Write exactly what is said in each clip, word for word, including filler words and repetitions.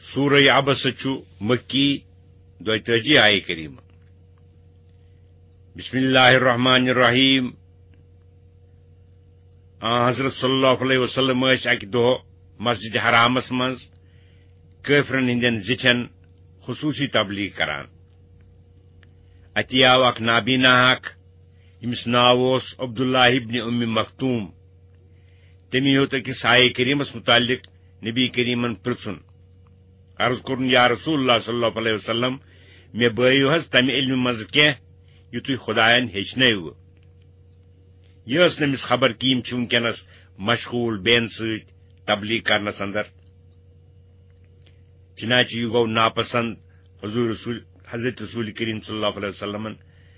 سورہ عبس چھُ مکی دوتٲجی آیہِ کریمہ. بسم اللہ الرحمن الرحیم. آ حضرت صلی اللہ علیہ وسلم ٲسۍ اکہِ دۄہ مسجد حرامس منٛز کٲفرن ہٕنٛدٮ۪ن زِٹھٮ۪ن خصوٗصی تبلیغ کران. اتی آو اکھ نابینا اکھ ییٚمِس ناو اوس عبداللہ ابن ام مختوم. تٔمۍ ہیوٚت أکِس آیہِ کریٖمس متعلق نبی کریٖمن پرژھُن. عرض کوٚرُن یا رسول اللہ صلی اللہ علیہ وسلم مےٚ بٲیِو حظ تمہِ علمہِ منٛزٕ کینٛہہ یہِ تُہۍ خۄدایَن ہیٚچھنٲوٕ. یہِ ٲس نٔمِس خبر کہِ یِم چھِ وٕنکٮ۪نس مشغوٗل بیٚین سۭتۍ تبلیغ کرنس اندر. چنانچہ یہِ گوٚو ناپسند حضور رسول حضرت رسول کریم صلی اللہ علیہ وسلمن.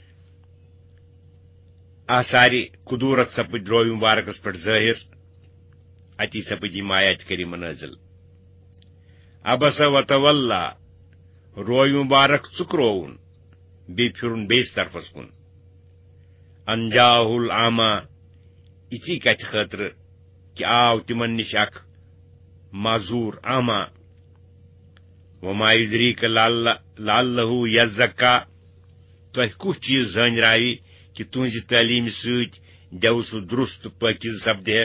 آثارِ قدوٗرت سپٕدۍ روی مبارکس پٮ۪ٹھ ظٲہر. اتی سپٕدۍ یِم آیات کریٖمہ نٲزِل. عبس وتولى روی مبارک ژُکرووُن بیٚیہِ پھِرُن بیٚیِس طرفس کُن. انجاہ العامہ یِژی کتھِ خٲطرٕ کہِ آو تِمن نِش اکھ معذوٗر عامہ. وما يدريك لعله يزكى تۄہہِ کُس چیٖز زٲنۍراوِ کہِ تُہنزِ تعلیٖمہِ سۭتۍ دیو سُہ درست تہٕ پٲکیٖز سپدِہے.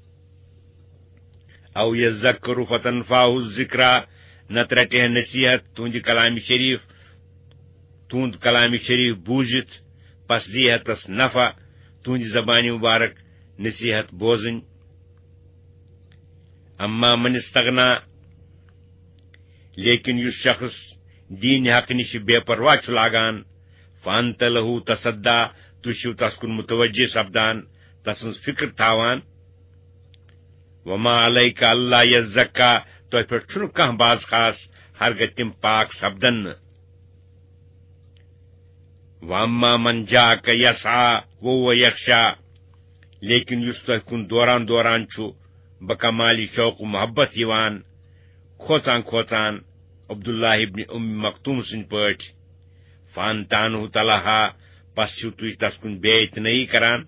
او يذكر فتنفعه الذكرى نتہٕ رٹہِ ہے نصیحت تُہنزِ کلامِ شریف تُہند کلامِ شریف بوٗزِتھ پس دی ہے تس نفع تُہنزِ زبانہِ مبارک نصیحت بوزٕنۍ. اما من استغنا لیکن یُس شخص دین حق نِش بے پرواہ چھُ لاگان فانت لہو تصدا تُہۍ چھِو تس کُن متوجہ سپدان تسٕنز فکر تھاوان. وما علیک اللہ یزکا تۄہہِ پٮ۪ٹھ چھُنہٕ کانٛہہ باز خاص ہرگہ تِم پاک سپدن نہٕ. واما من جاک یسعا وهو یخشا لیکن یُس تۄہہِ کُن دوران دوران چھُ بکمالی شوق و محبت یِوان کھوژان کھوژان عبداللہ ابن ام مختوم سٕنٛدۍ پٲٹھۍ. فانتانہ تلہا پس چھِو تُہۍ تس کُن بے اعتنٲیی کران.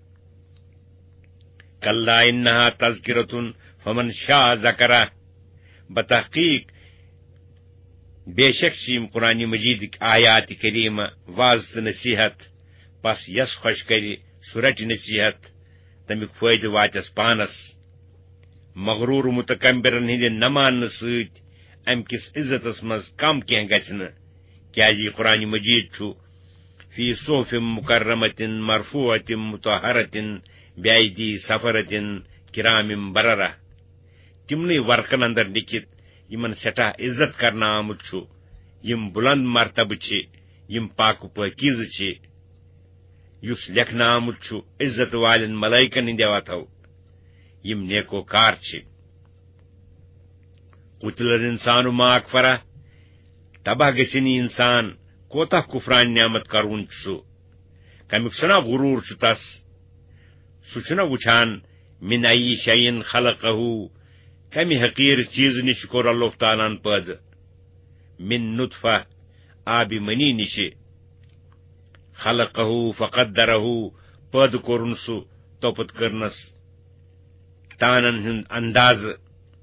کلا انہا تذکرتن فمن شاء ذکرہ بتحقیق بے شک چھِ یِم قرآن مجیدٕکۍ آیات کریٖمہ واض تہٕ نصیحت. پس یس خۄش کرِ سُہ رٹہِ نصیحت تمیُک فٲیدٕ واتٮ۪س پانس. مغروٗر متکبرن ہٕنٛدِ نہ ماننہٕ سۭتۍ امہِ کِس عزتس منٛز کم کینٛہہ گژھِ نہٕ کیازِ یہِ قرآن مجیٖد چھُ فی صحف مکرمتن مرفوعتن مطہرتن بیدی سفرتن کرام بررہ تمنٕے ورقن اندر لیکھِتھ یمن سٹھاہ عزت کرنہٕ آمُت چھُ یم بلند مرتبہ چھِ یم پاک پٲکیٖزٕ چھِ. یُس لیکھنہٕ آمُت چھُ عزت والٮ۪ن ملائکن ہٕنٛدِ وتھو یم نیکوکار چھِ. قتل الانسان ما اکفرہ تباہ گژھِنۍ انسان کوتاہ کفران نعمت کرون چھُ سُہ. کمیُک سنا غروٗر چھُ تس. سُہ چھُنہ وٕچھان من ای شیئن خلقہ کمہِ حقیٖر چیٖزٕ نِش کوٚر اللہ تعالیٰ ہن پٲدٕ. من نطفہ آبِ منی نِشہِ. خلقہ فقدرہ پٲدٕ کوٚرُن سُہ توپت کٔرنس تانن ہُند اندازٕ.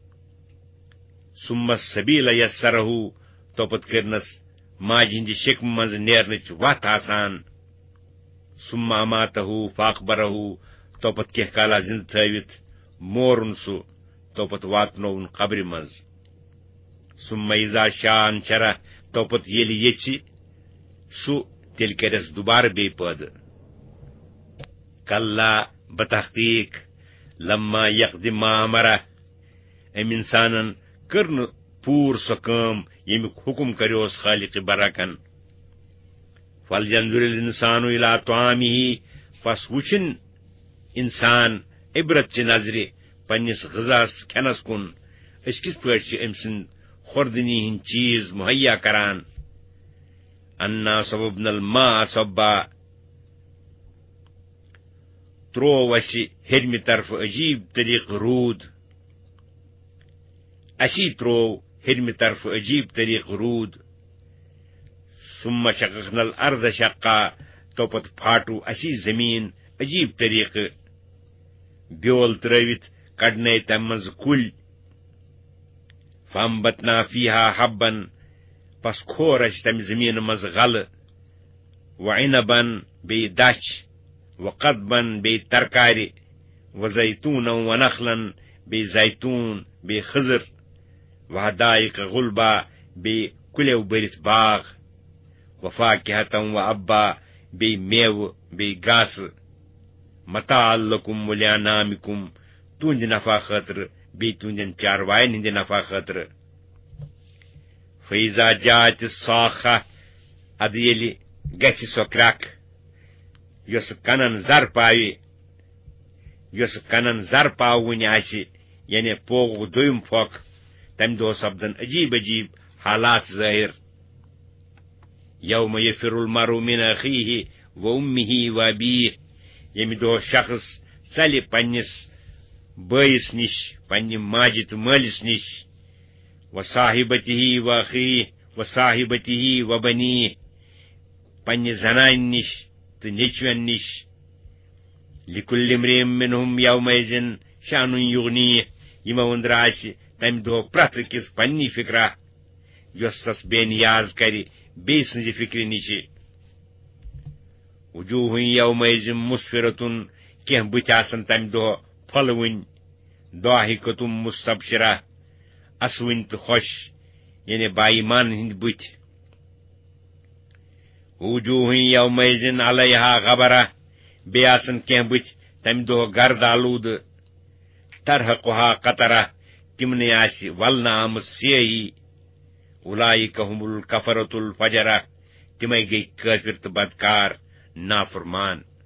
ثم السبیل یسرہ توپت کٔرنس ماجہِ ہٕنٛدِ شکمہِ منٛز نیرنٕچ وتھ آسان. ثم اماتہ فاقبرہ توپت کینٛہہ کالا زندٕ تھٲوِتھ مورُن سُہ توپت واتنووُن قبرِ منٛز. ثم اذا شاء انشرہ توپت ییٚلہِ یژھِ سُہ تیٚلہِ کرٮ۪س دُبارٕ بیٚیہِ پٲدٕ. کلا بتحقیق لما یقدِ ما امرہ أمۍ انسانن کٔر نہٕ پوٗر سۄ کٲم ییٚمیُک حُکم کریوس خالق برکن. فلینظر الانسان الی طعامہ پس وٕچھِن انسان عبرت چہِ نظرِ پننس غذاہس کھٮ۪نس کُن أسۍ کِتھ پٲٹھۍ چھِ أمۍ سٕنٛدۍ خوردنی ہٕنٛدۍ چیٖز مہیا کران. انا صببنا الماء صبا تروو اسہِ ہیٚرمہِ طرفہٕ عجیٖب طریٖقہٕ روٗد. اسی تروو ہیٚرمہِ طرفہٕ عجیٖب طریٖقہٕ روٗد. ثم شققنا الارض شقا توپت پھاٹو اسی زمیٖن عجیٖب طریٖقہٕ بیول ترٲوِتھ کڑنے تمہِ منٛزٕ کُلۍ. فانبتنا فیہا حبن پس کھور اَسہِ تمہِ زمیٖنہٕ منٛز غلہٕ وعنبن بیٚیہِ دچھ وقدبن بیٚیہِ ترکارِ وزیتون ونخلن بیٚیہِ زیتون بیٚیہِ خضر وحدائق غلبا بیٚیہِ کُلیو بٔرِتھ باغ وفاکہتن وابا بیٚیہِ میوٕ بیٚیہِ گاسہٕ متاع لکم ولانعامکم تُہنٛدِ نفع خٲطرٕ بیٚیہِ تُہنٛدٮ۪ن چاروایَن ہٕنٛدِ نفع خٲطرٕ فیضا جات الصاخہ ادٕ ییٚلہِ گژھِ سۄ کرٛکھ یۄس کنن زر پاوِ یۄس کنن زر پاوٕنۍ آسہِ یعنی پوغُک دوٚیِم پھۄکھ تمہِ دۄہ سپدن عجیٖب عجیٖب حالات ظٲہِر یوم یفر المرء من اخیہ و امہ و ابیہ ییٚمہِ دۄہ شخص ژلہِ پننِس بٲیِس نِش پننہِ ماجہِ تہٕ مٲلِس نِش و صاحبتہ و اخیہ و صاحبتہ و بنیہ پننہِ زنانہِ نِش تہٕ نیچوٮ۪ن نِش لکل امرئ منہم یومئذ شأن یغنیہ یِمو أنٛدرٕ آسہِ تمہِ دۄہ پرٛٮ۪تھ أکِس پننی فکرا یۄس تس بے نیاز کرِ بیٚیہِ سٕنزِ فکرِ نِشہِ وجوہ یومئذ مسفرتن کینٛہہ بٕتھِ آسن تمہِ دۄہ پھۄلوٕنۍ ضاحکتم مستبشرہ اسوٕنۍ تہٕ خۄش یعنی بایمان ہٕنٛدۍ بٕتھِ وجوہ یومئذ علیہا غبرہ بیٚیہِ آسن کینٛہہ بٕتھِ تمہِ دۄہ گرد آلوٗدٕ ترحقہا قطرہ تِمنٕے آسہِ ولنہٕ آمٕژ سیٲہی اولئک هم الکفرۃ الفجرہ تِمے گٔیہِ کٲفر تہٕ بدکار نافرمان